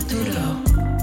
Futuro.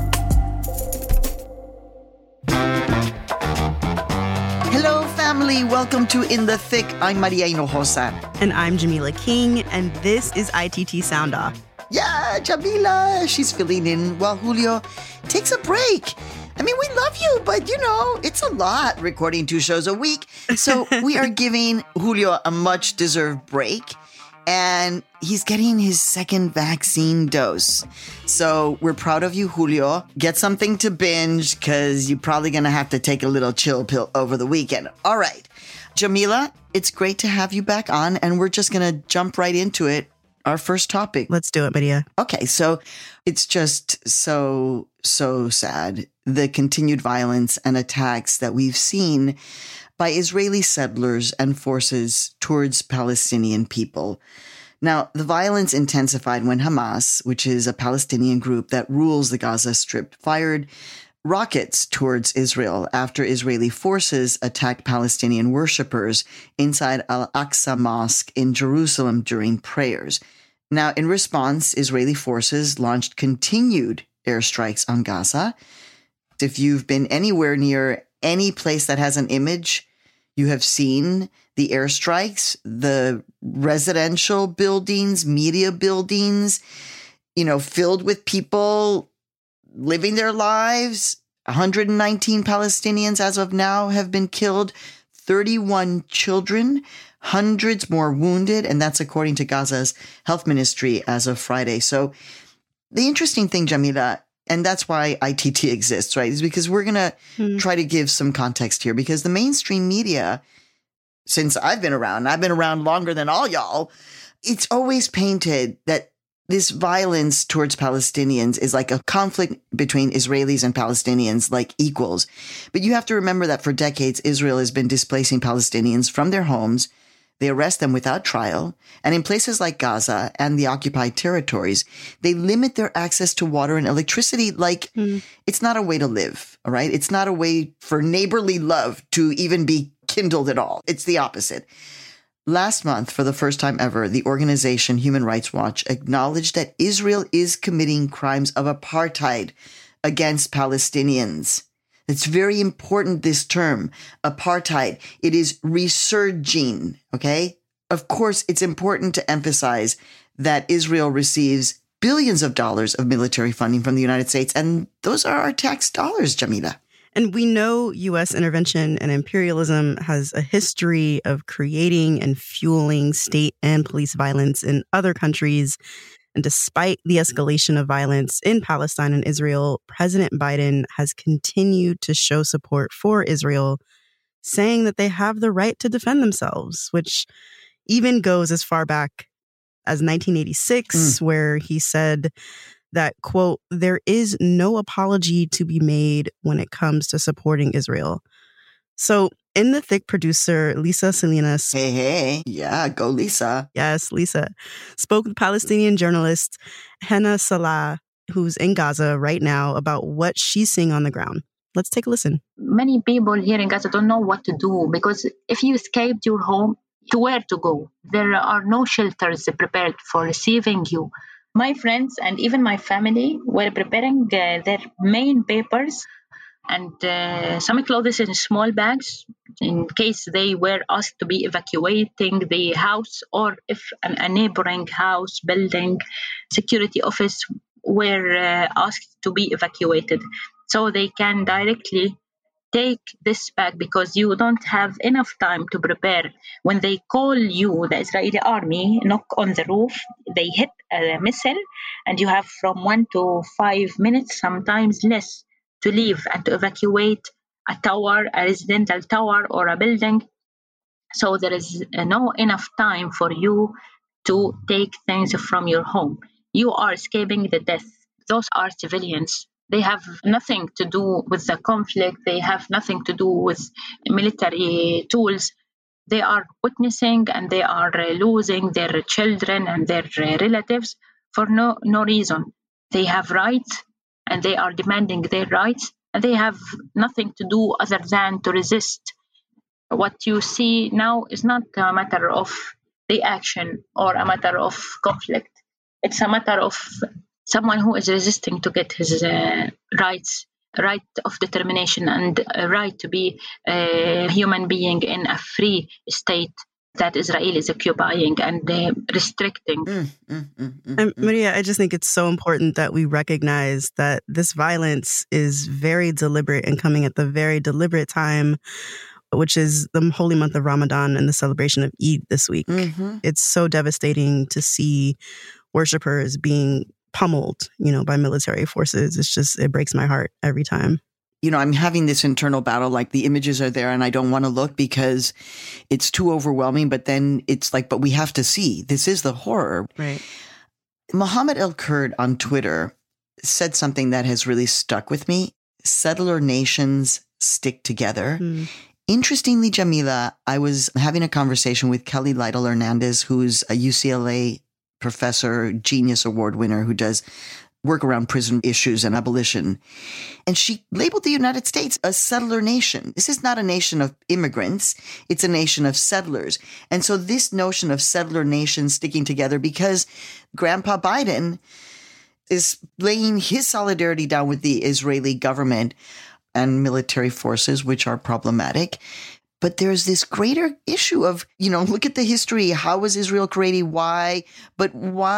Hello, family. Welcome to In the Thick. I'm Maria Hinojosa. And I'm Jamila King, and this is ITT Sound Off. Yeah, Jamila. She's filling in while Julio takes a break. I mean, we love you, but it's a lot recording 2 shows a week. So we are giving Julio a much-deserved break. And he's getting his second vaccine dose. So we're proud of you, Julio. Get something to binge because you're probably going to have to take a little chill pill over the weekend. All right. Jamila, it's great to have you back on. And we're just going to jump right into it. Our first topic. Let's do it, Maria. Okay. So it's just so sad. The continued violence and attacks that we've seen by Israeli settlers and forces towards Palestinian people. Now, the violence intensified when Hamas, which is a Palestinian group that rules the Gaza Strip, fired rockets towards Israel after Israeli forces attacked Palestinian worshippers inside Al-Aqsa Mosque in Jerusalem during prayers. Now, in response, Israeli forces launched continued airstrikes on Gaza. If you've been anywhere near any place that has an image, you have seen the airstrikes, the residential buildings, media buildings, filled with people living their lives. 119 Palestinians as of now have been killed, 31 children, hundreds more wounded, and that's according to Gaza's health ministry as of Friday. So the interesting thing, Jamila, and that's why ITT exists, right? Is because we're going to try to give some context here because the mainstream media, since I've been around longer than all y'all, it's always painted that this violence towards Palestinians is like a conflict between Israelis and Palestinians, like equals. But you have to remember that for decades, Israel has been displacing Palestinians from their homes. They arrest them without trial. And in places like Gaza and the occupied territories, they limit their access to water and electricity like it's not a way to live, all right? It's not a way for neighborly love to even be kindled at all. It's the opposite. Last month, for the first time ever, the organization Human Rights Watch acknowledged that Israel is committing crimes of apartheid against Palestinians. It's very important, this term, apartheid. It is resurging, okay? Of course, it's important to emphasize that Israel receives billions of dollars of military funding from the United States, and those are our tax dollars, Jamila. And we know U.S. intervention and imperialism has a history of creating and fueling state and police violence in other countries. And despite the escalation of violence in Palestine and Israel, President Biden has continued to show support for Israel, saying that they have the right to defend themselves, which even goes as far back as 1986, where he said that, quote, there is no apology to be made when it comes to supporting Israel. So In the Thick producer Lisa Salinas. Hey. Yeah, go Lisa. Yes, Lisa. Spoke with Palestinian journalist Henna Salah, who's in Gaza right now, about what she's seeing on the ground. Let's take a listen. Many people here in Gaza don't know what to do because if you escaped your home, to where to go? There are no shelters prepared for receiving you. My friends and even my family were preparing their main papers and some clothes in small bags in case they were asked to be evacuating the house, or if a neighboring house, building, security office were asked to be evacuated. So they can directly take this back because you don't have enough time to prepare. When they call you, the Israeli army knock on the roof, they hit a missile, and you have from 1 to 5 minutes, sometimes less, to leave and to evacuate a tower, a residential tower or a building. So there is no enough time for you to take things from your home. You are escaping the death. Those are civilians. They have nothing to do with the conflict. They have nothing to do with military tools. They are witnessing and they are losing their children and their relatives for no reason. They have rights and they are demanding their rights, and they have nothing to do other than to resist. What you see now is not a matter of reaction or a matter of conflict. It's a matter of someone who is resisting to get his rights, right of determination, and a right to be a human being in a free state that Israel is occupying and restricting. And Maria, I just think it's so important that we recognize that this violence is very deliberate and coming at the very deliberate time, which is the holy month of Ramadan and the celebration of Eid this week. It's so devastating to see worshipers being pummeled, by military forces. It breaks my heart every time. I'm having this internal battle, like the images are there and I don't want to look because it's too overwhelming. But then it's like, but we have to see. This is the horror. Right. Mohammed El-Kurd on Twitter said something that has really stuck with me. Settler nations stick together. Interestingly, Jamila, I was having a conversation with Kelly Lytle Hernandez, who's a UCLA professor, Genius Award winner, who does work around prison issues and abolition. And she labeled the United States a settler nation. This is not a nation of immigrants. It's a nation of settlers. And so this notion of settler nations sticking together, because Grandpa Biden is laying his solidarity down with the Israeli government and military forces, which are problematic. But there's this greater issue of, look at the history. How was Israel created? Why? But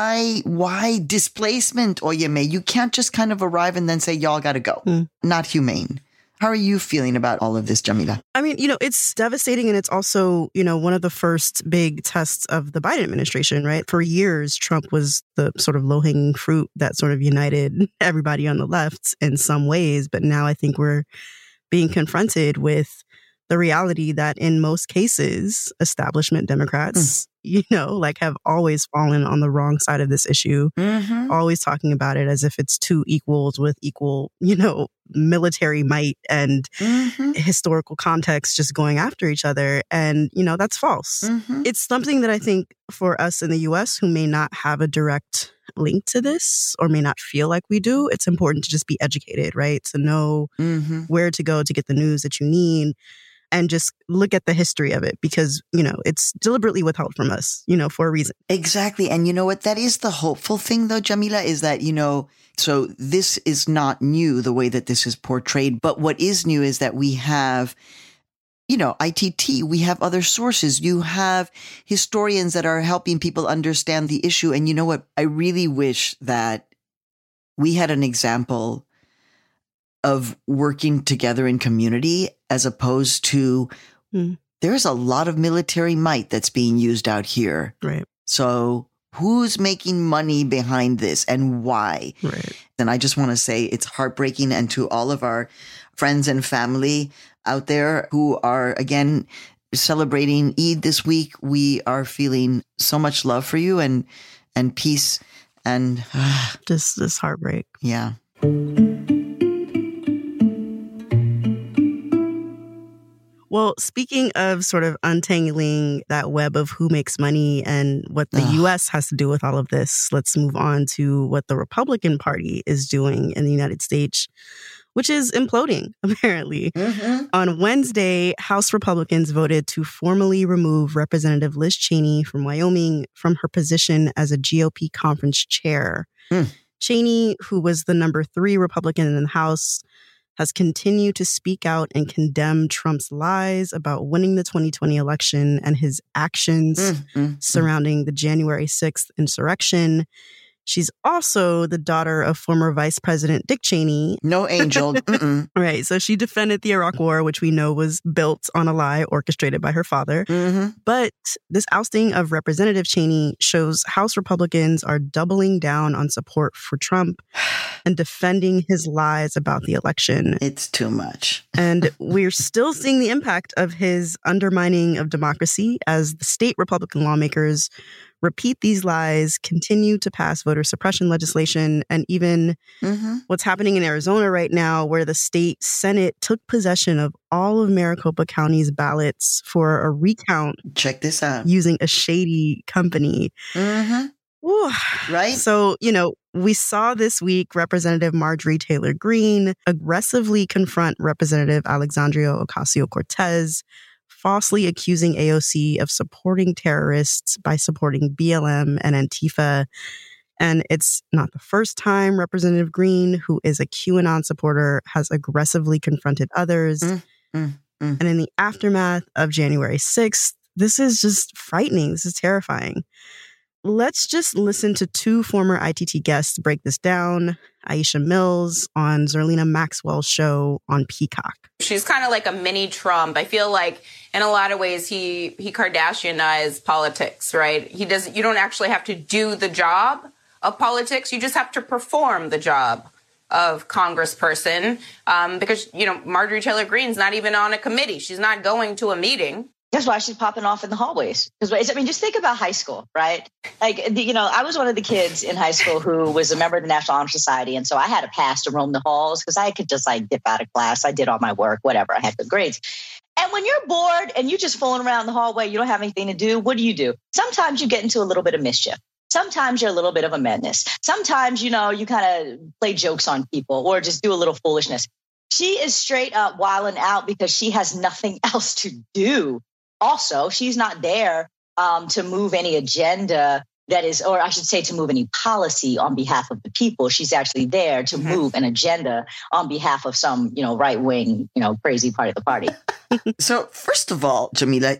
why displacement, Oyeme? You can't just kind of arrive and then say, y'all got to go. Not humane. How are you feeling about all of this, Jamila? I mean, it's devastating. And it's also, one of the first big tests of the Biden administration, right? For years, Trump was the sort of low-hanging fruit that sort of united everybody on the left in some ways. But now I think we're being confronted with the reality that in most cases, establishment Democrats, have always fallen on the wrong side of this issue, always talking about it as if it's two equals with equal, military might and historical context just going after each other. And, that's false. It's something that I think for us in the US who may not have a direct link to this or may not feel like we do, it's important to just be educated, right? To know where to go to get the news that you need. And just look at the history of it because, it's deliberately withheld from us, for a reason. Exactly. And you know what? That is the hopeful thing, though, Jamila, is that, so this is not new, the way that this is portrayed. But what is new is that we have, ITT, we have other sources. You have historians that are helping people understand the issue. And you know what? I really wish that we had an example of working together in community as opposed to there's a lot of military might that's being used out here. Right. So who's making money behind this and why? Right. And I just want to say it's heartbreaking. And to all of our friends and family out there who are, again, celebrating Eid this week, we are feeling so much love for you and peace and just this heartbreak. Yeah. Well, speaking of sort of untangling that web of who makes money and what the U.S. has to do with all of this, let's move on to what the Republican Party is doing in the United States, which is imploding, apparently. On Wednesday, House Republicans voted to formally remove Representative Liz Cheney from Wyoming from her position as a GOP conference chair. Cheney, who was the number 3 Republican in the House, has continued to speak out and condemn Trump's lies about winning the 2020 election and his actions surrounding the January 6th insurrection. She's also the daughter of former Vice President Dick Cheney. No angel. Right. So she defended the Iraq War, which we know was built on a lie orchestrated by her father. But this ousting of Representative Cheney shows House Republicans are doubling down on support for Trump and defending his lies about the election. It's too much. And we're still seeing the impact of his undermining of democracy as the state Republican lawmakers repeat these lies, continue to pass voter suppression legislation, and even what's happening in Arizona right now, where the state Senate took possession of all of Maricopa County's ballots for a recount. Check this out. Using a shady company. Ooh. Right? So, we saw this week Representative Marjorie Taylor Greene aggressively confront Representative Alexandria Ocasio-Cortez, falsely accusing AOC of supporting terrorists by supporting BLM and Antifa. And it's not the first time Representative Green, who is a QAnon supporter, has aggressively confronted others. And in the aftermath of January 6th, this is just frightening. This is terrifying. Let's just listen to two former ITT guests break this down. Aisha Mills on Zerlina Maxwell's show on Peacock. She's kind of like a mini Trump. I feel like in a lot of ways he Kardashianized politics, right? You don't actually have to do the job of politics. You just have to perform the job of congressperson because, Marjorie Taylor Greene's not even on a committee. She's not going to a meeting. That's why she's popping off in the hallways. Because, just think about high school, right? I was one of the kids in high school who was a member of the National Honor Society. And so I had a pass to roam the halls because I could just dip out of class. I did all my work, whatever. I had good grades. And when you're bored and you're just fooling around the hallway, you don't have anything to do. What do? Sometimes you get into a little bit of mischief. Sometimes you're a little bit of a menace. Sometimes, you kind of play jokes on people or just do a little foolishness. She is straight up wilding out because she has nothing else to do. Also, she's not there to move any agenda or I should say to move any policy on behalf of the people. She's actually there to move an agenda on behalf of some, right-wing, crazy part of the party. So first of all, Jamila,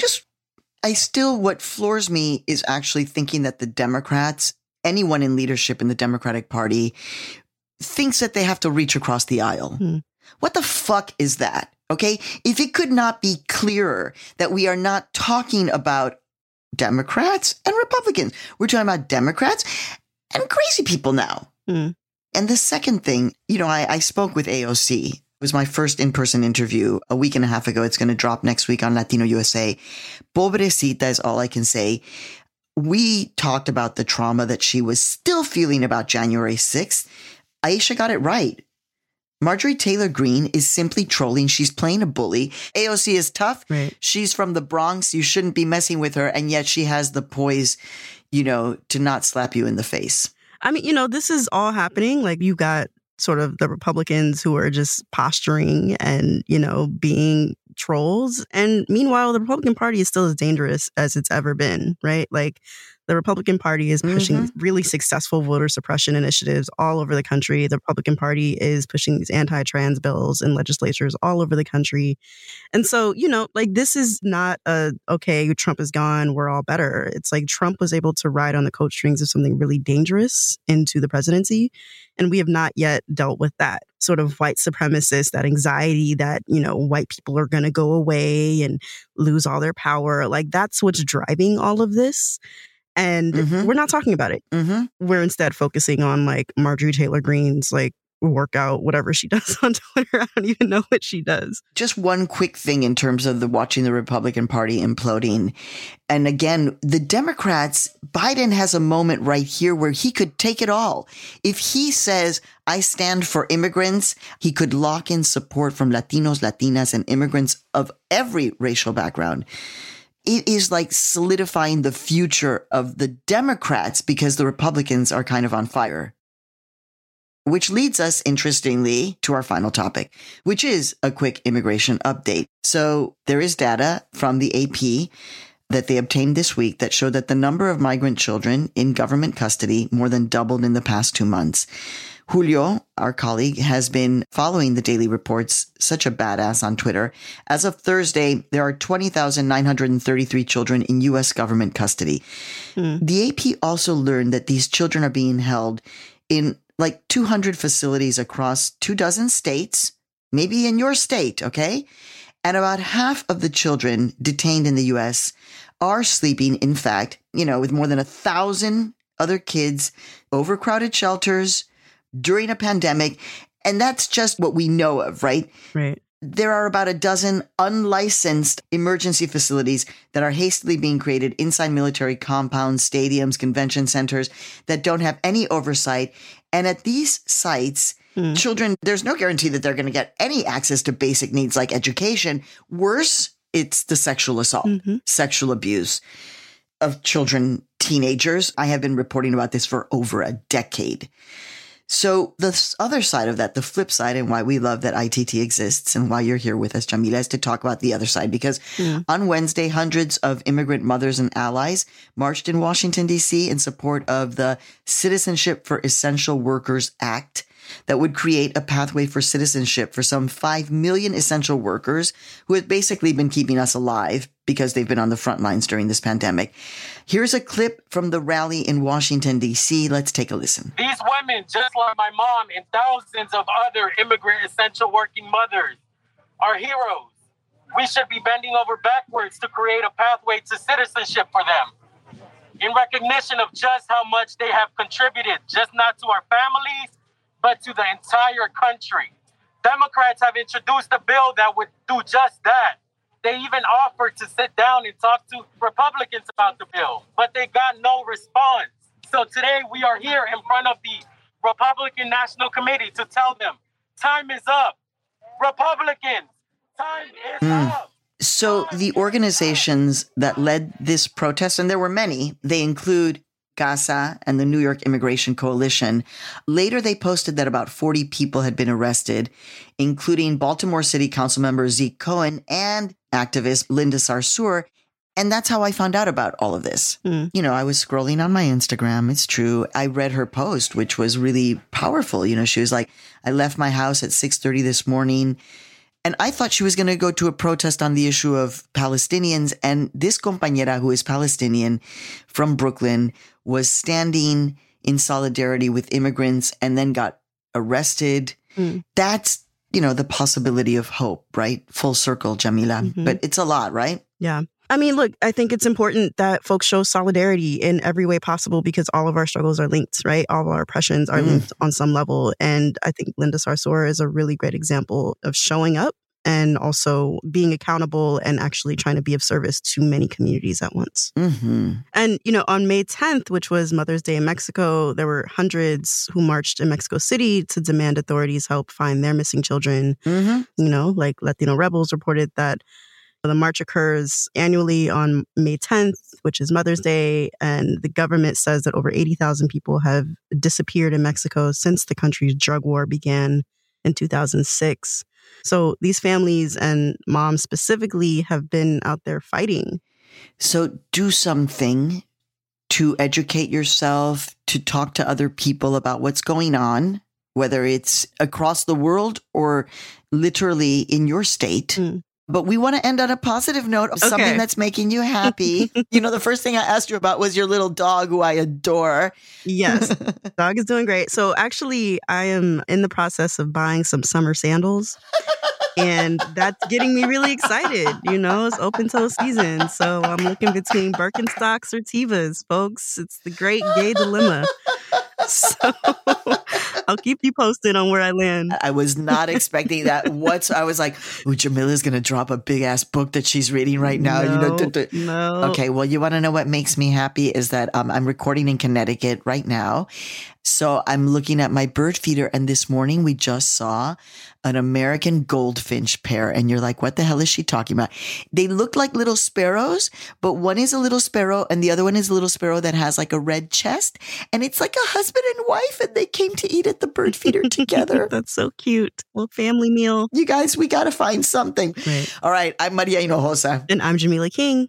what floors me is actually thinking that the Democrats, anyone in leadership in the Democratic Party, thinks that they have to reach across the aisle. What the fuck is that? Okay, if it could not be clearer that we are not talking about Democrats and Republicans. We're talking about Democrats and crazy people now. And the second thing, I spoke with AOC. It was my first in-person interview a week and a half ago. It's going to drop next week on Latino USA. Pobrecita is all I can say. We talked about the trauma that she was still feeling about January 6th. Aisha got it right. Marjorie Taylor Greene is simply trolling. She's playing a bully. AOC is tough. Right. She's from the Bronx. You shouldn't be messing with her. And yet she has the poise, to not slap you in the face. I mean, this is all happening. You got sort of the Republicans who are just posturing and, being trolls. And meanwhile, the Republican Party is still as dangerous as it's ever been, right? The Republican Party is pushing really successful voter suppression initiatives all over the country. The Republican Party is pushing these anti-trans bills in legislatures all over the country. And so, this is not okay, Trump is gone, we're all better. It's Trump was able to ride on the coat strings of something really dangerous into the presidency. And we have not yet dealt with that sort of white supremacist, that anxiety that, white people are going to go away and lose all their power. That's what's driving all of this. And we're not talking about it. We're instead focusing on Marjorie Taylor Greene's workout, whatever she does on Twitter. I don't even know what she does. Just one quick thing in terms of watching the Republican Party imploding. And again, the Democrats, Biden has a moment right here where he could take it all. If he says, I stand for immigrants, he could lock in support from Latinos, Latinas, and immigrants of every racial background. It is solidifying the future of the Democrats because the Republicans are kind of on fire. Which leads us, interestingly, to our final topic, which is a quick immigration update. So there is data from the AP that they obtained this week that showed that the number of migrant children in government custody more than doubled in the past 2 months. Julio, our colleague, has been following the daily reports, such a badass on Twitter. As of Thursday, there are 20,933 children in U.S. government custody. The AP also learned that these children are being held in 200 facilities across 24 states, maybe in your state, okay? And about half of the children detained in the U.S. are sleeping, in fact, with more than 1,000 other kids, overcrowded shelters, during a pandemic. And that's just what we know of, right? Right. There are about a dozen unlicensed emergency facilities that are hastily being created inside military compounds, stadiums, convention centers that don't have any oversight. And at these sites, children, there's no guarantee that they're going to get any access to basic needs like education. Worse, it's the sexual assault, sexual abuse of children, teenagers. I have been reporting about this for over a decade. So the other side of that, the flip side, and why we love that ITT exists and why you're here with us, Jamila, is to talk about the other side. Because on Wednesday, hundreds of immigrant mothers and allies marched in Washington, D.C. in support of the Citizenship for Essential Workers Act that would create a pathway for citizenship for some 5 million essential workers who have basically been keeping us alive because they've been on the front lines during this pandemic. Here's a clip from the rally in Washington, D.C. Let's take a listen. These women, just like my mom and thousands of other immigrant essential working mothers, are heroes. We should be bending over backwards to create a pathway to citizenship for them in recognition of just how much they have contributed, just not to our families, but to the entire country. Democrats have introduced a bill that would do just that. They even offered to sit down and talk to Republicans about the bill, but they got no response. So today we are here in front of the Republican National Committee to tell them, time is up. Republicans, time is up. So the organizations that led this protest, and there were many, they include CASA and the New York Immigration Coalition. Later, they posted that about 40 people had been arrested, including Baltimore City Council member Zeke Cohen and activist Linda Sarsour. And that's how I found out about all of this. You know, I was scrolling on my Instagram. It's true. I read her post, which was really powerful. You know, she was like, I left my house at 6:30 this morning. And I thought she was going to go to a protest on the issue of Palestinians. And this compañera, who is Palestinian from Brooklyn, was standing in solidarity with immigrants and then got arrested. That's, you know, the possibility of hope, right? Full circle, Jamila. But it's a lot, right? Yeah. I mean, look, I think it's important that folks show solidarity in every way possible because all of our struggles are linked, right? All of our oppressions are linked on some level. And I think Linda Sarsour is a really great example of showing up and also being accountable and actually trying to be of service to many communities at once. And, you know, on May 10th, which was Mother's Day in Mexico, there were hundreds who marched in Mexico City to demand authorities help find their missing children. You know, like Latino Rebels reported that the march occurs annually on May 10th, which is Mother's Day, and the government says that over 80,000 people have disappeared in Mexico since the country's drug war began in 2006. So these families and moms specifically have been out there fighting. So do something to educate yourself, to talk to other people about what's going on, whether it's across the world or literally in your state. But we want to end on a positive note of something that's making you happy. You know, the first thing I asked you about was your little dog, who I adore. Yes, dog is doing great. So actually, I am in the process of buying some summer sandals. And that's getting me really excited. You know, it's open toe season. So I'm looking between Birkenstocks or Tevas, folks. It's the great gay dilemma. So I'll keep you posted on where I land. I was not expecting that. I was like, oh, Jamila's going to drop a big ass book that she's reading right now. No. Okay, well, you want to know what makes me happy is that I'm recording in Connecticut right now. So I'm looking at my bird feeder, and this morning we just saw an American goldfinch pair. And you're like, what the hell is she talking about? They look like little sparrows, but one is a little sparrow and the other one is a little sparrow that has like a red chest. And it's like a husband and wife, and they came to eat at the bird feeder together. That's so cute. Well, family meal. You guys, we got to find something. Right. All right. I'm Maria Hinojosa. And I'm Jamila King.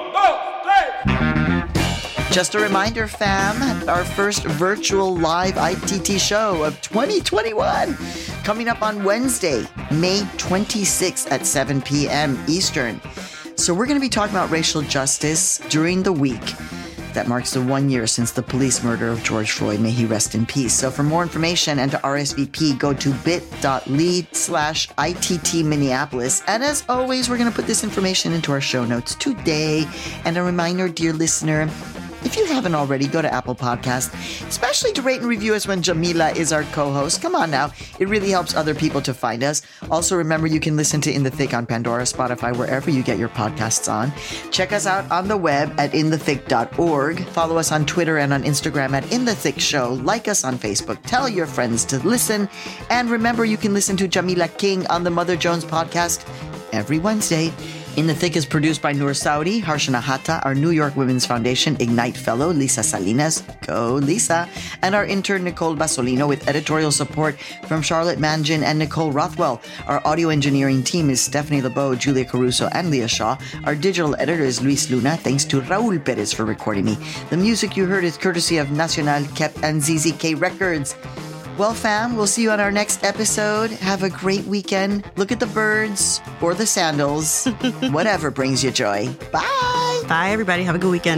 Just a reminder, fam, our first virtual live ITT show of 2021 coming up on Wednesday, May 26th at 7 p.m. Eastern. So we're going to be talking about racial justice during the week that marks the 1 year since the police murder of George Floyd. May he rest in peace. So for more information and to RSVP, go to bit.ly/ITT Minneapolis. And as always, we're going to put this information into our show notes today. And a reminder, dear listener, if you haven't already, go to Apple Podcast, especially to rate and review us when Jamila is our co-host. Come on now. It really helps other people to find us. Also, remember, you can listen to In the Thick on Pandora, Spotify, wherever you get your podcasts on. Check us out on the web at inthethick.org. Follow us on Twitter and on Instagram at In the Thick Show. Like us on Facebook. Tell your friends to listen. And remember, you can listen to Jamila King on the Mother Jones podcast every Wednesday. In the Thick is produced by Noor Saudi, Harshana Hatta, our New York Women's Foundation Ignite Fellow, Lisa Salinas, go Lisa, and our intern Nicole Basolino with editorial support from Charlotte Mangin and Nicole Rothwell. Our audio engineering team is Stephanie Lebeau, Julia Caruso, and Leah Shaw. Our digital editor is Luis Luna, thanks to Raul Perez for recording me. The music you heard is courtesy of Nacional, Kep, and ZZK Records. Well, fam, we'll see you on our next episode. Have a great weekend. Look at the birds or the sandals, whatever brings you joy. Bye. Bye, everybody. Have a good weekend.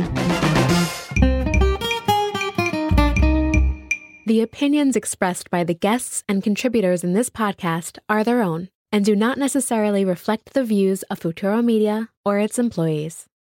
The opinions expressed by the guests and contributors in this podcast are their own and do not necessarily reflect the views of Futuro Media or its employees.